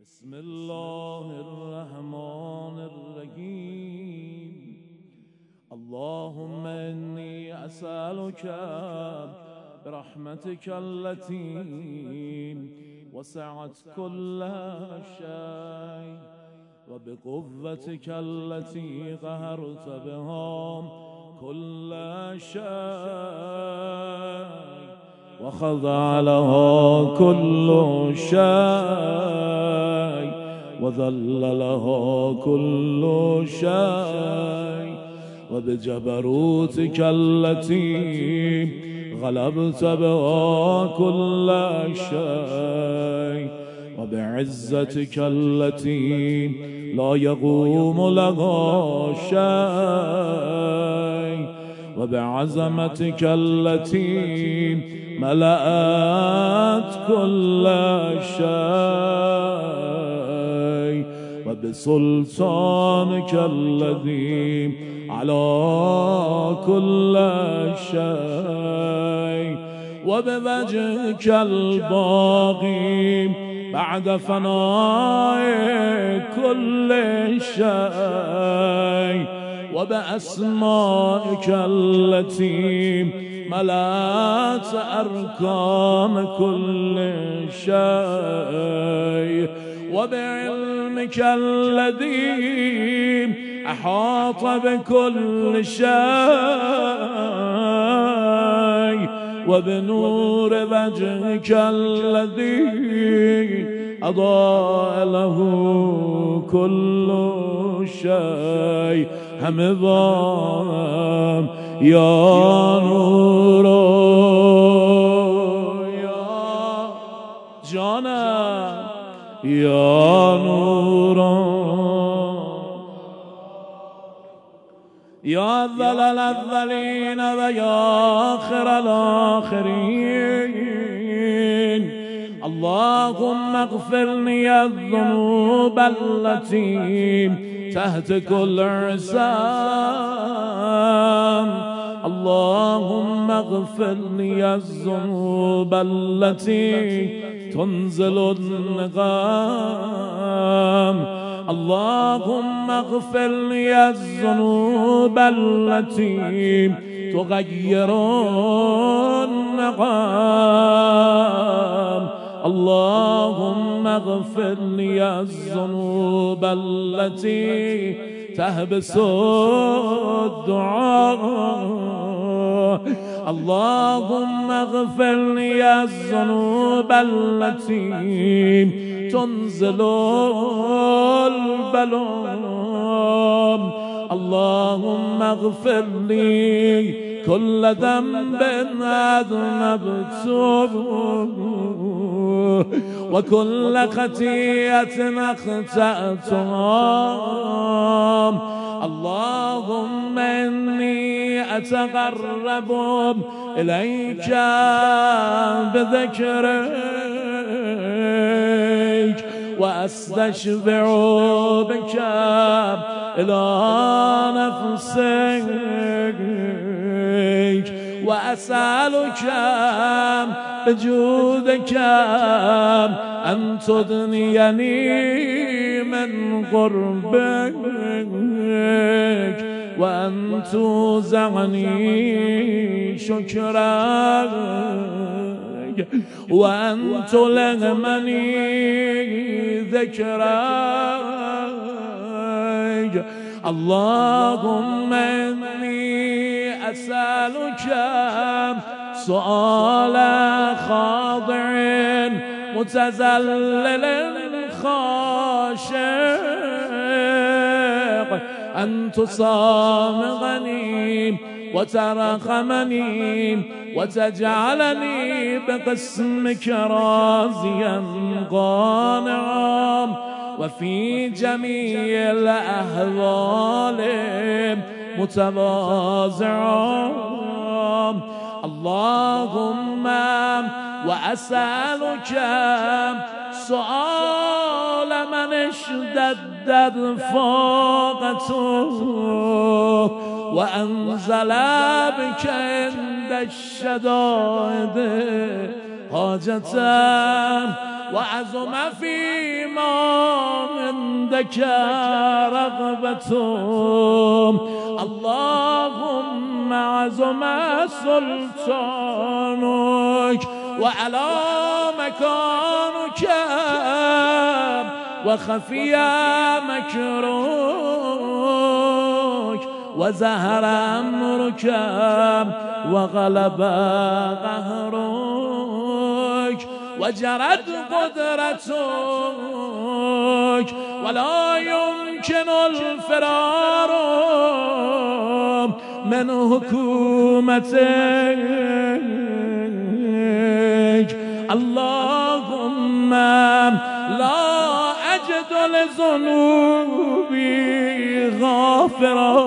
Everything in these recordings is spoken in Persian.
بسم الله الرحمن الرحيم اللهم إني أسألك برحمتك التي وسعت كل شيء وبقوتك التي قهرت بها كل شيء وخضع لها كل شيء وذل لها كل شيء وبجبروتك التي غلبت بها كل شيء وبعزتك التي لا يقوم لها شيء وبعظمتك التي ملأت كل شيء وبسلطانك الذي على كل شيء وبوجهك الباقي بعد فناء كل شيء وبأسمائك التي ملأت أركان كل شيء وبعلمك الذي أحاط بكل شيء وبنور وجهك الذي أضاء له كل شيء همضام يا نور يا جانا يا نور يا ذل الأذلين ويا آخر الآخرين اللهم اغفر لي الذنوب التي تهتك العصام اللهم اغفر لي الذنوب التي تنزل النقام اللهم اغفر لي الذنوب التي تغير النقام اللهم اغفر لي الذنوب التي تحبس الدعاء اللهم اغفر لي الذنوب التي تنزل البلوم اللهم اغفر لي كل ذنب أذنبته وكل خطيئة أخطأتها اللهم إني أتقرب إليك بذكرك وأستشفع بك إلى نفسك وأسألك بجودك أن تدنيني من قربك وأن توزعني شكرك وأن تلهمني ذكرك اللهم إني أسألك سؤال خاضع متذلل خاشع أن تصامغني وترحمني وتجعلني بقسمك راضيا قانعا وفي جميع الأحوال متواضعا اللهم وأسألك سؤال من اشتدت فاقته وأنزل بك عند الشدائد حاجة وعظم فيما لك رغبة اللهم عظم سلطانك وعلى مكانك وخفي مكرك وزهر أمرك وغلب قهرك وجرت قدرتك ولا يمكن الفرار من حكومتك اللهم لا أجد لذنوبي غافرا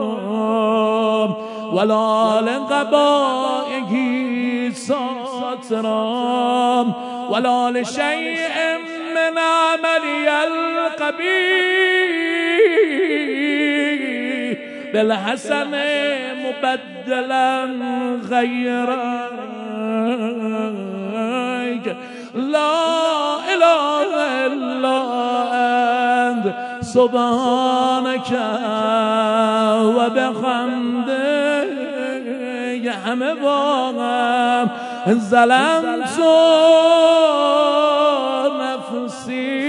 ولا لقبائه ساترا ولا لشيء من عملي القبيح بالحسن مبدلا غيرك لا إله إلا أنت سبحانك وبحمدك همه باغم ظلمت نفسي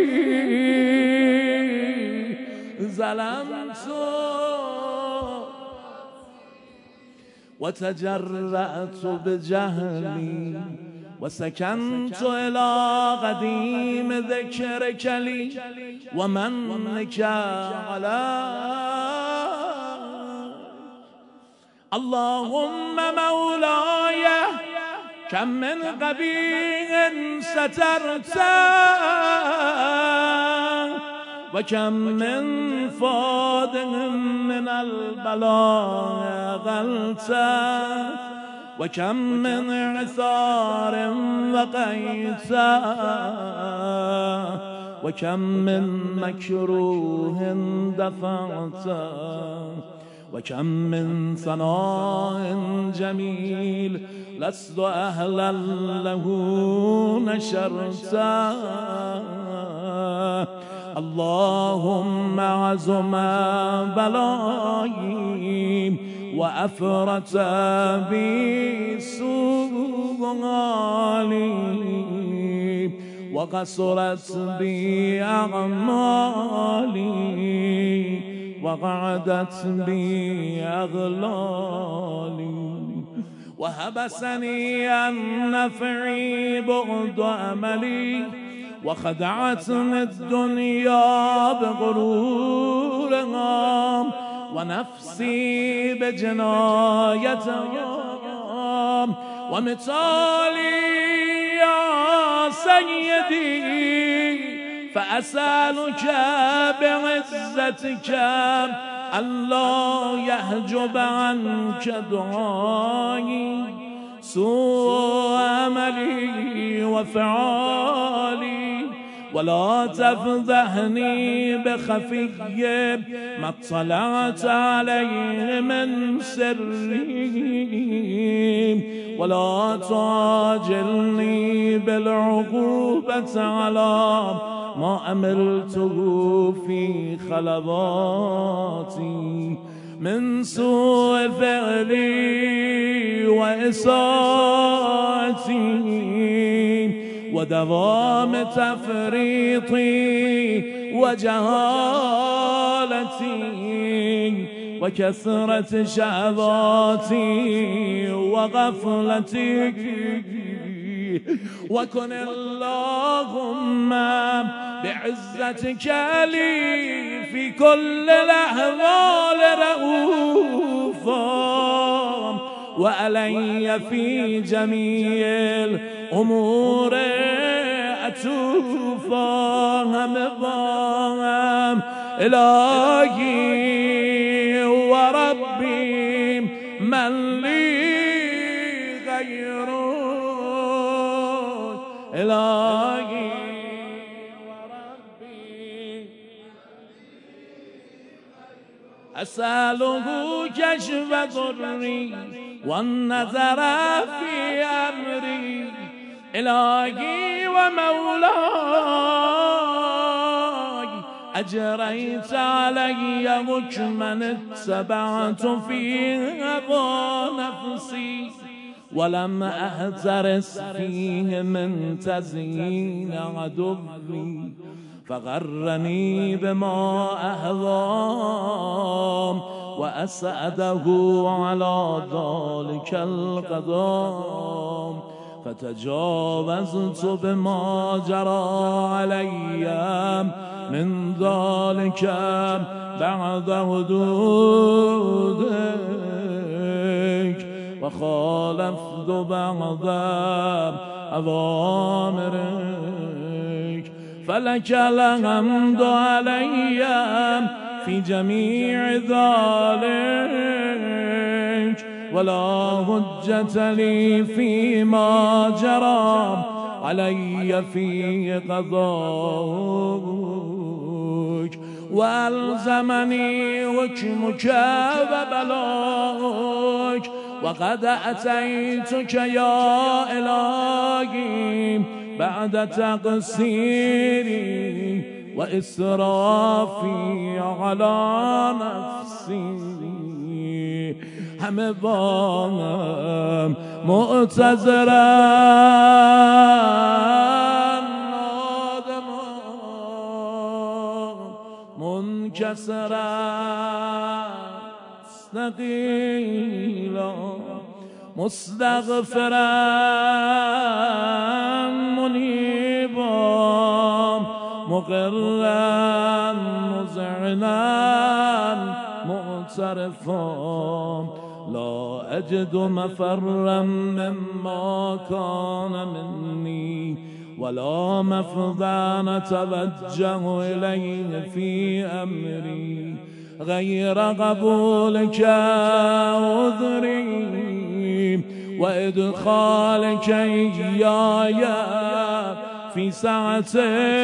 ظلمت وتجرأت بجهلي وسكنت إلى قديم ذكرك لي ومنك علي اللهم مولاي كم من قبيح سترته وكم من فاد من البلاء غلته وكم من عثار وقيته وكم من مكروه دفعته وكم من ثناء جميل لست أهلا له نشرته اللهم عظم بلائي وأفرت بي سؤالي وقصرت بي أعمالي وقعدت بي أغلالي وهبسني عن نفعي بعد أملي وخدعتني الدنيا بغرورها ونفسي بجنايتها ومثالي يا سيدي فأسألك بعزتك ألا يحجب عنك دعائي سوء أملي وفعالي ولا تفضحني بخفي ما اطلعت عليه من سري ولا تعجلني بالعقوبة على ما عملته في خلواتي من سوء فعلي وإساءتي ودوام تفريطي وجهالتي وكثرة شهواتي وغفلتي وكن اللهم بعزتك لي في كل الأحوال رؤوفا وعلي في جميع الأمور أتوفا همضام إلهي وربي من لي غيرك إلهي وربي أسأله كشف ضري والنظر في أمري إلهي ومولاي أجريت علي حكما اتبعت في هوى نفسي ولم أحترس فيه من تزيين عدوي فغرني بما أهوام وأسعده على ذلك القدام فتجاوزت بما جرى علي من ذلك بعد حدودك وخالفت بعض أوامرك فلك الحمد علي في جميع ذلك ولا حجة لي فيما جرى علي في قضاءك وألزمني حكمك وبلاك وقد أتيتك يا إلهي بعد تقصيري وإسرافي على نفسي همه بام معتذرا نادما منكسرا استقيلا مستغفرا منيبا مقرا مذعنا معترفا لا أجد مفرا مما كان مني ولا مفضا نتوجه إليه في أمري غير قبولك عذري وإدخالك إياي في سعة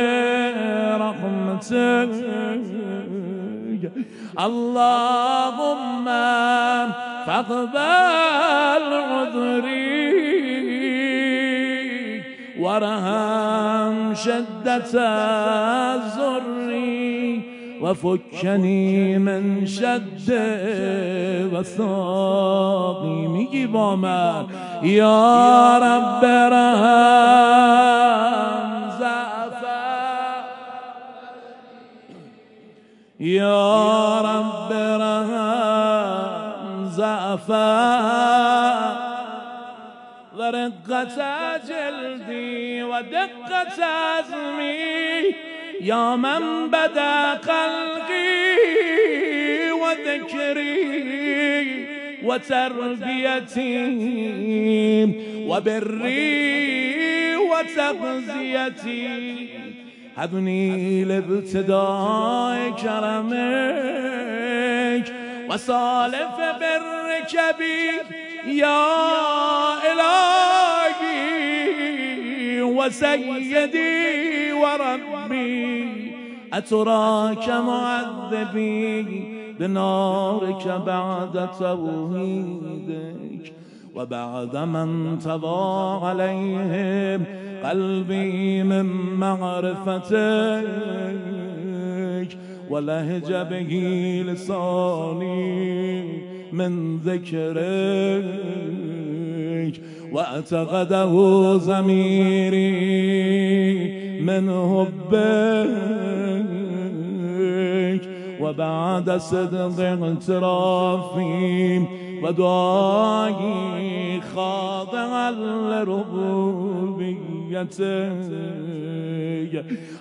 رحمتك اللهم فاقبل عذري وارحم شدة زري وفكني من شد وثاقي میگی با من یا رب رحم ضعفا یا رب رحم ضعفا ورقة جلدي ودقة عزمي يا من بدا خلقي وذكري وتربيتي وبري وتغذيتي هبني لابتداء كرمك وصالف برك بي يا إلهي وسيدي وربي أتراك معذبي بنارك بعد توحيدك وبعد من طبع عليهم قلبي من معرفتك ولهج به لساني من ذكرك واعتقده ضميري من حبك وبعد صدق اعترافي ودعائي خاضعا لربوبيتك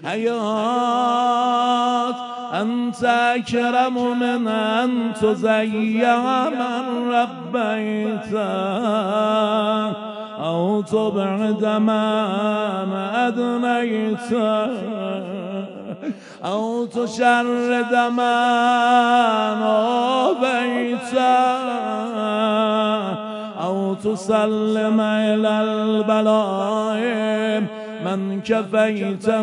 حيات أنت أكرم من أن تزيع من ربيت أو تبعد من أدنيت أو تشرد من آبيت أو تسلم إلى البلاء من كفيته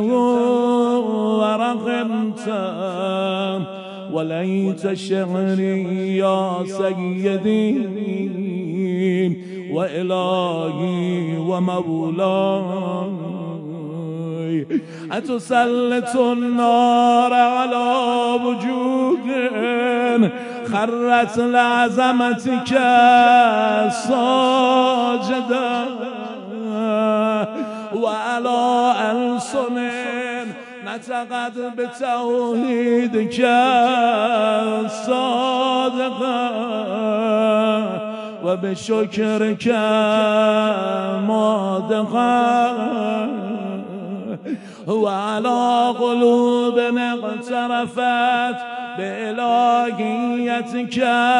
ورحمته وليت شعري يا سيدي وإلهي ومولاي أتسلط النار على وجوه خرت لعظمتك ساجدا وعلى ألسن نطقت بتوحيدك صادقا وبشكرك مادقا وعلى قلوب اقترفت بإلهيتك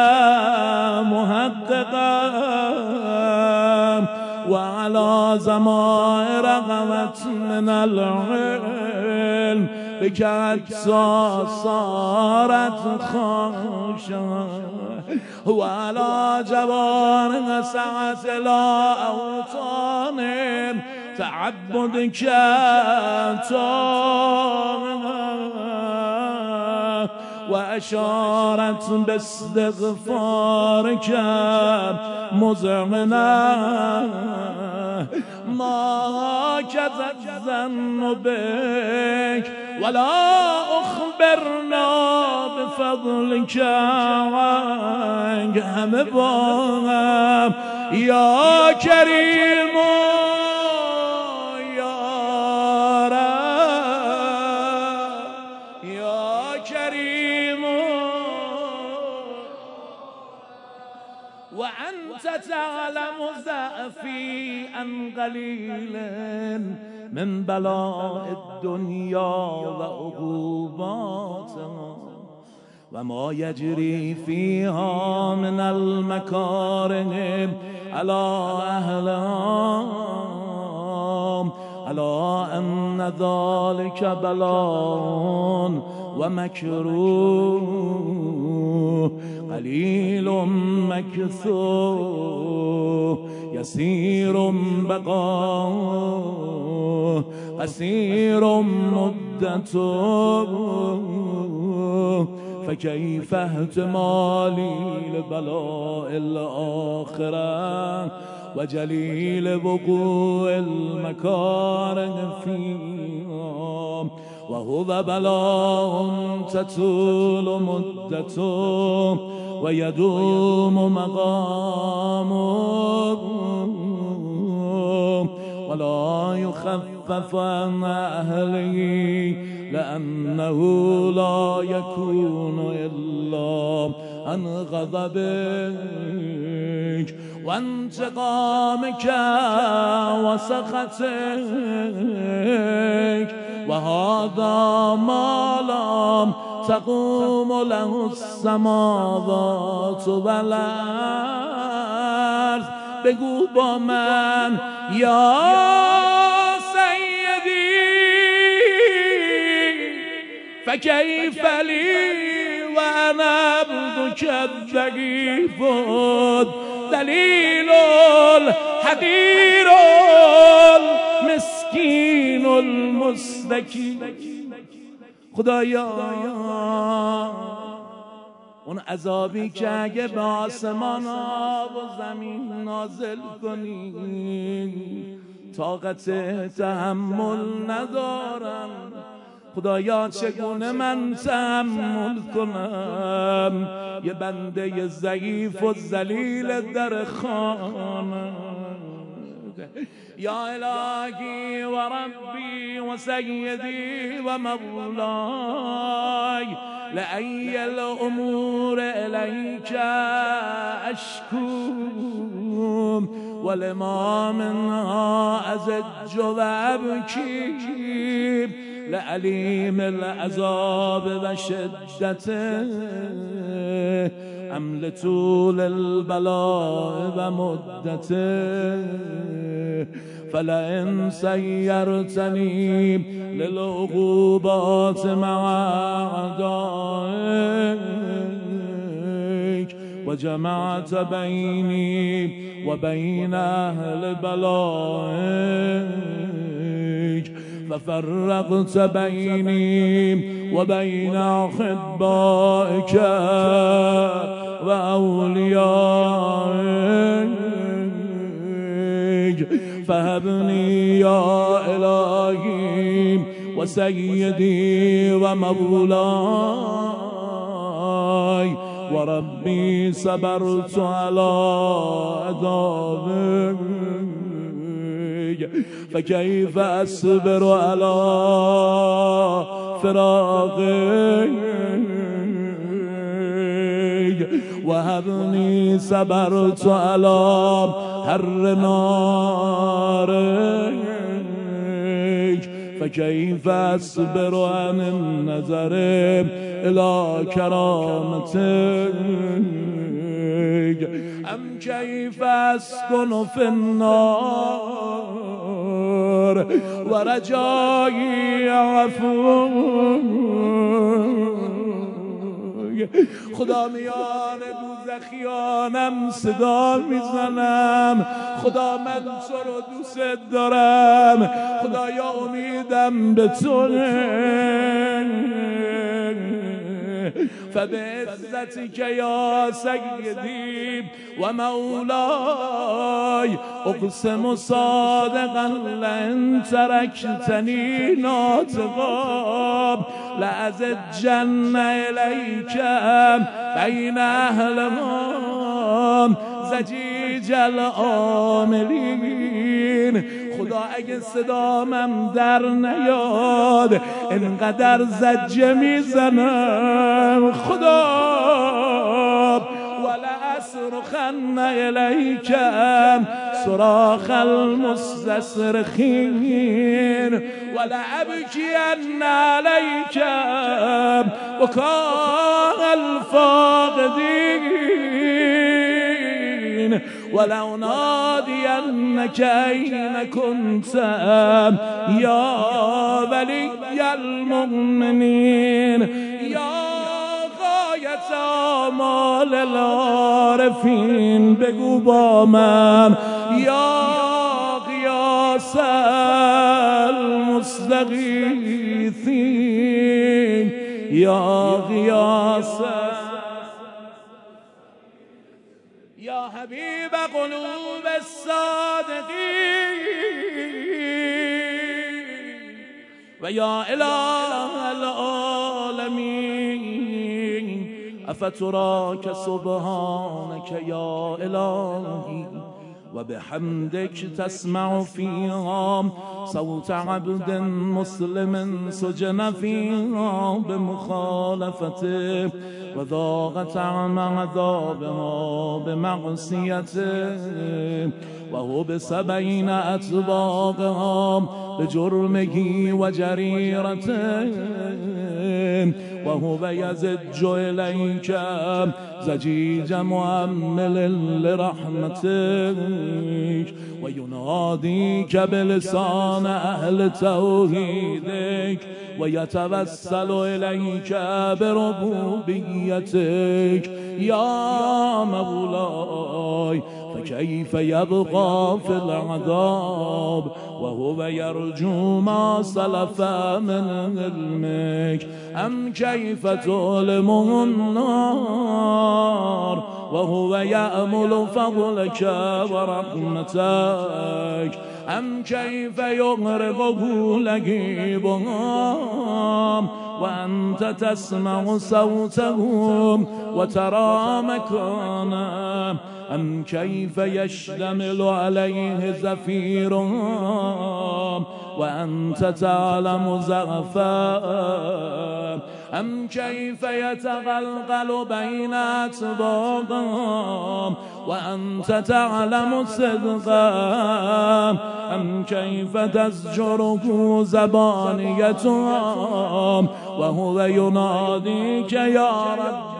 محققا وعلى ضمائر غوت من العلم بك حتى صارت خاشعة وعلى جوارح سعت إلى أوطان تعبدك وأشارت باستغفارك مزعنا ما كذب الظن بك ولا أخبرنا بفضلك عنك همبا يا كريم يا رب يا كريم وأنت تعلم ضعفي عن قليل من بلاء الدنيا وعقوباتها وما يجري فيها من المكاره على أهلها على أن ذلك بلاء ومكروه قليل مكثور يسير بقاء قصير مدته فكيف احتمالي لبلاء الآخرة وجليل وقوع المكاره فيها وهو بلاء تطول مدته ويدوم مقامه ولا يخفف عن أهله لأنه لا يكون إلا عن غضبك وانتقامك وسخطك وهذا ما لم تقوم له السماوات والأرض بگو با من یا سیدی فكيف لي وأنا عبدك الضعيف دليل الحقير المسكين المستكين. خدایا اون عذابی که اگه به آسمان ها و زمین نازل کنی طاقت تحمل ندارم. خدایا چگونه من تحمل کنم یه بنده ضعیف و ذلیل در خانه. یا الهی و ربی و سیدی و مولاي لأي الأمور إليك أشكو ولما منها أزج وأبكي لأليم العذاب وشدته أم لطول البلاء ومدته فلئن سيرتني للعقوبات مع أعدائك وجمعت بيني وبين أهل بلائك ففرقت بيني وبين أحبائك وأوليائك فهبني يا إلهي وسيدي ومولاي وربي صبرت على عذابك فكيف أصبر على فراقك وهبني صبرت على حر نارك فكيف أصبر عن النظر إلى كرامتك أم كيف أسكن في النار ورجائي عفوك خدا میان دوزخیانم صدا میزنم خدا من تو رو دوست دارم خدایا امیدم به تو فبعزتك يا سيدي ومولاي أقسم صادقا لئن تركتني ناطقا لأزجن إليك بين أهلهم زجیج العاملین خدا اگه صدامم در نیاد اینقدر زجه میزنم خدا ولا اصرخن الیک صراخ المستصرخین ولا ابکین علیک بکاء الفاقدین ولو نادينك أين كنت يا ولي المؤمنين يا غاية آمال العارفين بگو با من يا غياث المستغيثين يا غياث يا حبيب قلوب الصادقين ويا إله العالمين أفتراك سبحانك يا إلهي وبحمدك تسمع فيها صوت عبد مسلم سجن فيها بمخالفته وذاق طعم عذابها بمعصيته وهو بسبعين أطباقها بجرمه وجريرته وهو يزج إليك زجيج مؤمل لرحمتك ويناديك بلسان أهل توحيدك ويتوسل إليك بربوبيتك يا مولاي فكيف يبقى في العذاب وهو يرجو ما سلف من علمك أم كيف تؤلمه النار وهو يأمل فضلك ورحمتك أم كيف يغرقه لهيبها وأنت تسمع صوتهم وترى مكانه أم كيف يشتمل عليه زفيرهم وأنت تعلم زغفاء أم كيف يتغلغل بين أطباقهم وأنت تعلم صدقا أم كيف تزجره زبانيتهم وهو يناديك يا رب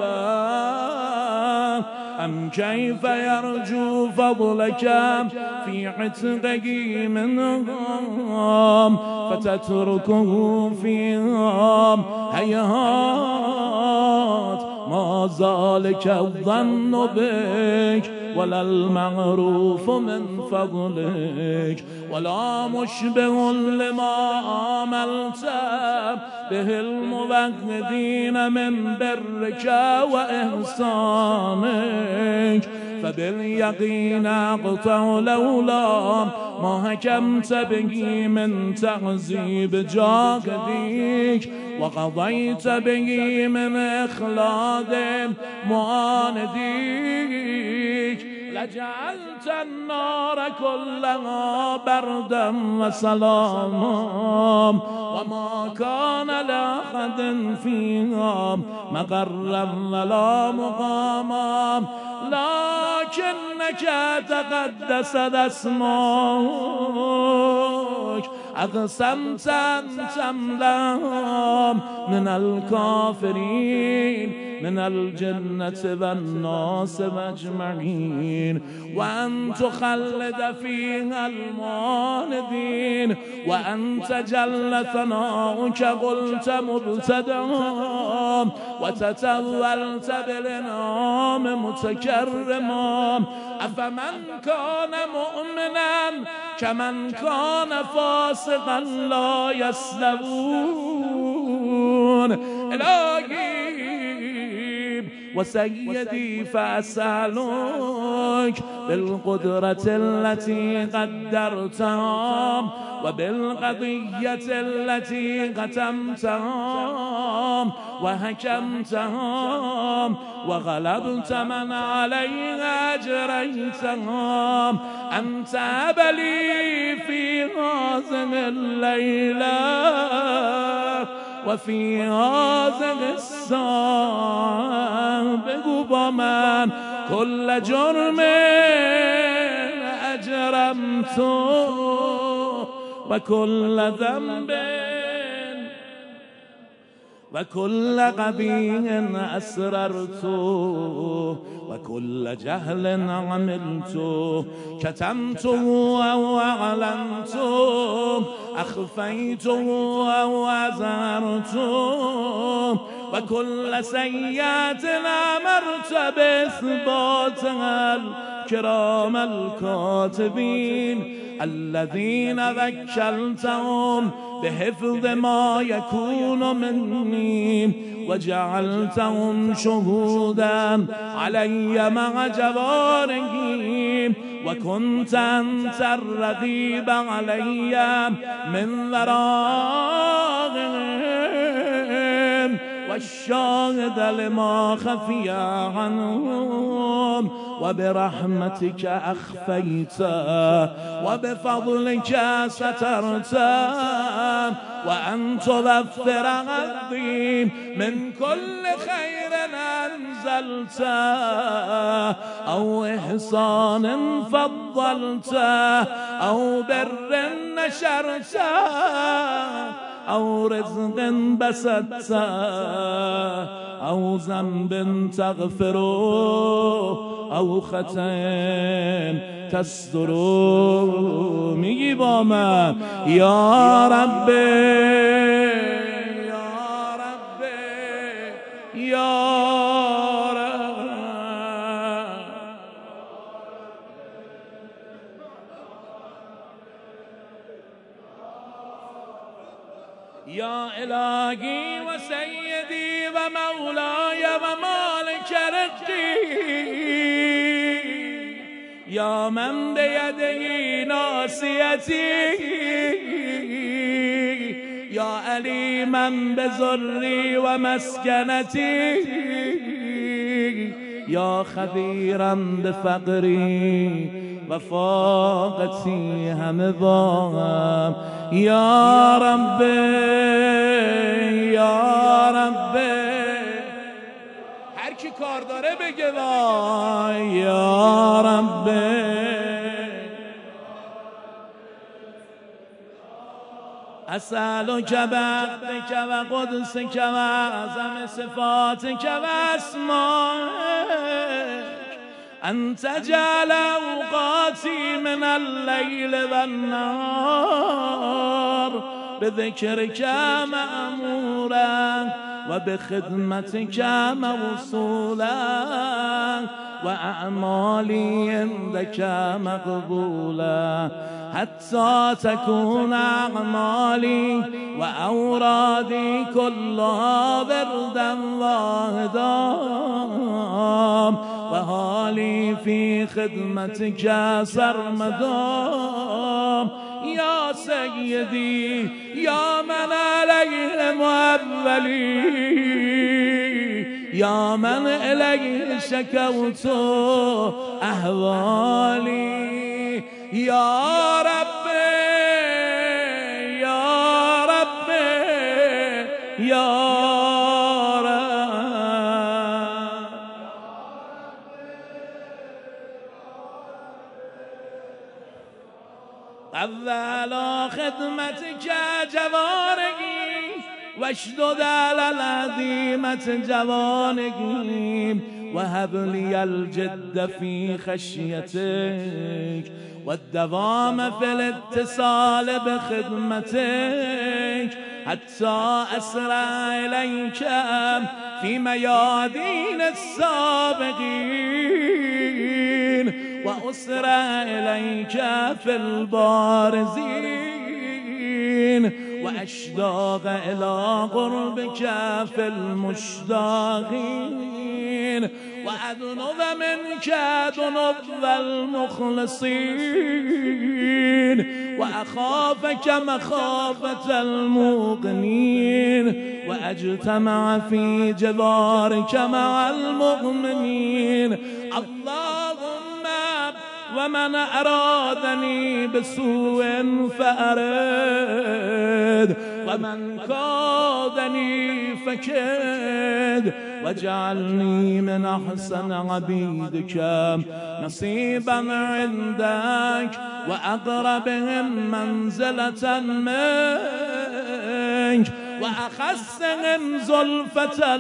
أم كيف يرجو فضلك في عتقه منهم فتتركه فيهم هيهات ما ذلك الظن بك ولا المعروف من فضلك ولا مشبه لما عملت به الموحدين من برك وإحسانك فباليقين أقطع لولا ما حكمت به من تعذيب جاكديك وقضيت به من إخلاد معانديك لجعلت النار كلها بردا وسلاما وما كان لأحد فيها مقرا ولا مقاما لكنك تقدست اسمك أقسمت أن تملأ من الكافرين من الجنة والناس أجمعين وأن تخلد فيها المعاندين وأنت جل ثناؤك قلت مبتدأ وتتولت بالإنعام متكرما أفمن كان مؤمنا كمن كان فاسقا لا يستوون إلهي وسيدي فأسألك بالقدرة التي قدرتها وبالقضية التي قتمتها وحكمتها وغلبت من عليها أجريتها أن تهب لي في هذه الليلة وفي هذه الساعة بقبما كل جرم أجرمته وكل ذنب وكل قبيح أسررته وكل جهل عملته كتمته أو أعلنته أخفيته أو أظهرته وكل سيئات أمرت بإثباتها الكرام الكاتبين الذين وكلتهم بحفظ ما يكون مني وجعلتهم شهودا علي مع جوارهم وكنت أنت الرقيب علي من ورائهم والشاهد لما خفي عنهم وبرحمتك أخفيت وبفضلك سترت وأن تغفر غضي من كل خير أنزلت أو إحسان فضلت أو بر نشرت أو رزق بسطت أو ذنب تغفر أو خطأ تستر میگی با من یا رب یا رب یا رب یا الهی و سیدی و مولای و مالک رزقی یا من بیده ناصیتی یا علیما بذری و مسکنتی یا خبیرا بفقری و فاقتی همه با هم یا رب یا رب هر کی کار داره بگه وای یا رب اسألک بعدک و قدسک و اعظم صفاتک و اسمائک أن تجعل أوقاتي من الليل والنهار بذكرك مأمورا وبخدمتك موصولا وأعمالي عندك مقبولا حتى تكون أعمالي وأورادي كلها بردا واحدا وحالي في خدمتك سرمدا يا سيدي يا من عليهم أولي يا من إليه شكوت أهوالي يا ربي يا ربي يا على خدمتك جوارقي واشدد على العظيمة جوانقي وهب لي الجد في خشيتك والدوام في الاتصال بخدمتك حتى أسرع إليك في ميادين السابقين وأسرع إليك في البارزين وأشتاق إلى قربك في المشتاقين وأذنب منك ذنوب المخلصين وأخافك مخافة الموقنين وأجتمع في جوارك مع المؤمنين اللهم ومن أرادني بسوء فأرد ومن كادني فكد واجعلني من أحسن عبيدك نصيبا عندك وأقربهم منزلة منك وأخسهم زلفة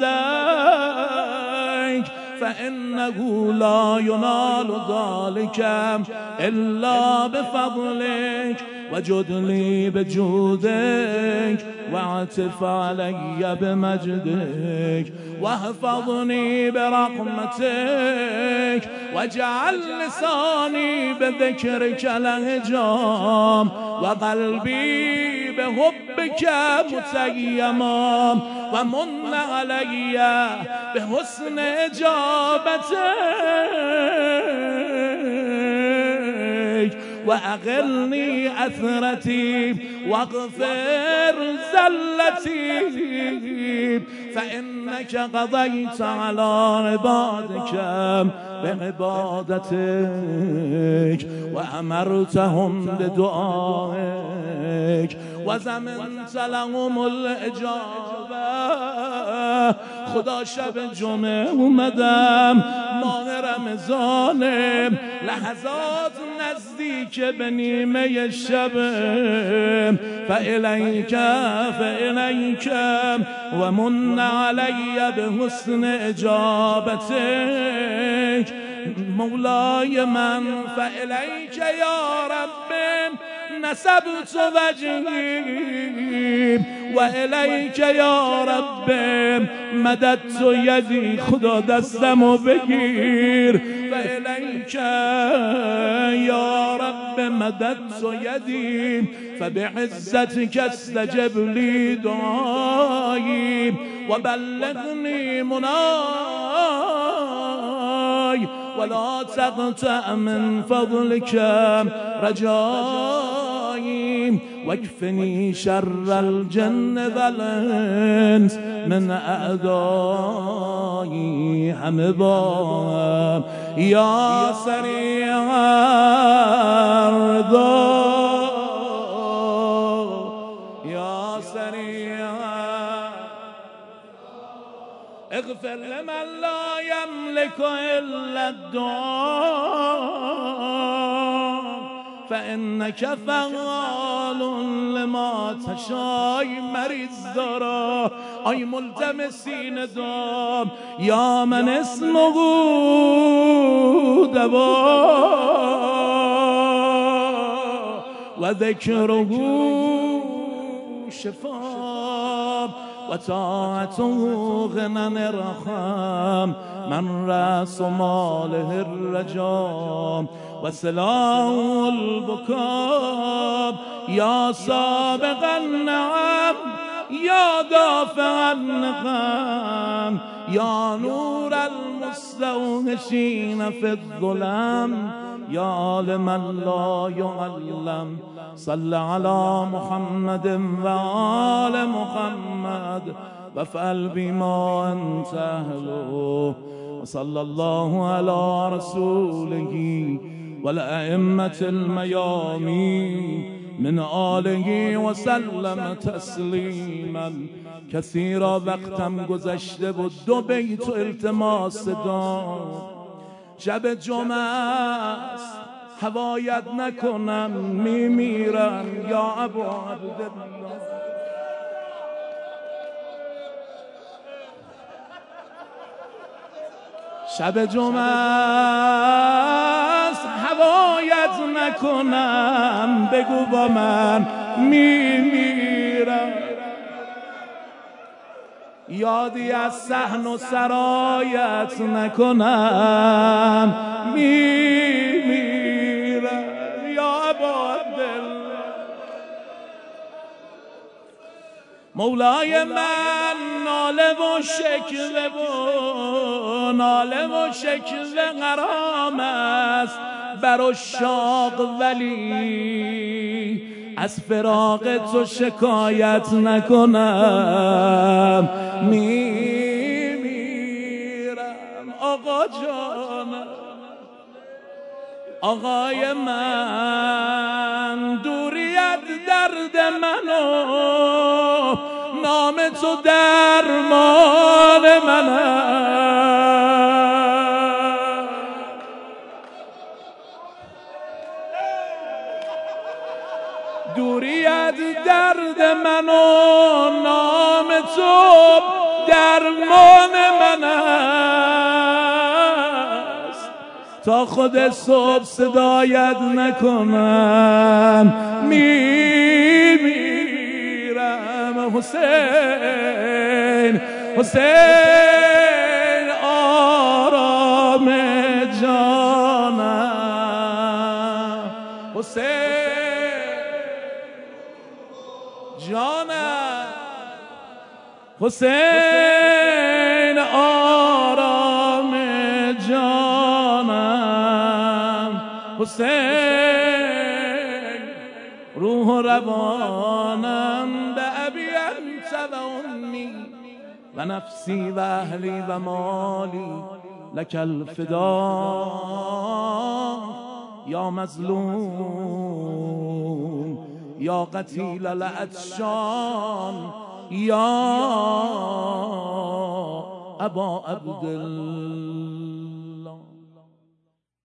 لديك فإنه لا ينال ذلك إلا بفضلك وجد لي بجودك واعتف علي بمجدك واحفظني برحمتك واجعل لساني بذكرك لهجام وقلبي بحبك متيما ومن علي بحسن إجابتك وأغلني أثرتي واغفر زلتي فإنك قضيت على عبادك بعبادتك وأمرتهم بدعائك وزمنت لهم الإجابة خدا شب جمعه اومدم ماه رمضان لحظات نزدیک به نیمه شب فإلیک ومن علی بحسن اجابتک مولای من فإلیک یا رب نسبت وجهی و الیک یا رب مددت یدی خدا دستمو بگیر و الیک یا رب مددت یدی فبعزتك استجب لي دعائي وبلغني مناي ولا تقطع من فضلك رجائي واكفني شر الجن والانس من اعدائي همبا يا سريع الرضا اغفر لمن لا يملك إلا الدعاء فإنك فعال لما تشاء مریض دارا ای ملتمسین دام یا من اسمه دوا و ذکره شفا و طاعته غنى رحم من رأس ماله الرجام و سلاح البكاء یا سابق النعم یا دافع النقم یا نور المستوحشین فی الظلم یا عالم لا یعلم صل علی محمد و آل محمد وفعل بما انت اهله وصلى الله على رسوله والأئمة الميامين من آله وسلم تسلیما کثیرا. وقتم گذشته بود 2 بیت التماس دارم. شب جمعه است هوایت نکنم میمیرم یا ابا عبدالله. شب جمعه است هوایت نکنم بگو با من میمیرم. یادی از صحن و سرایت نکنم میمیرم یا ابا عبدالله. مولای من ناله و شکوه غرام است بر عشاق، ولی از فراق تو شکایت نکنم میمیرم. آقا جانم، آقای من، دوریت درد منو، نام تو درمان منم. دوریت درد منو، نام تو درمان منست. تا خود صبح صدایت نکنم میمیرم. حسین، حسین آرام جانم، حسین جانم، حسین آرام جانم، حسین روح و روانم. به ابی انت و امی و نفسی و اهلی و مالی لک الفدا یا مظلوم یا قتیل العطشان یا ابا عبدالله.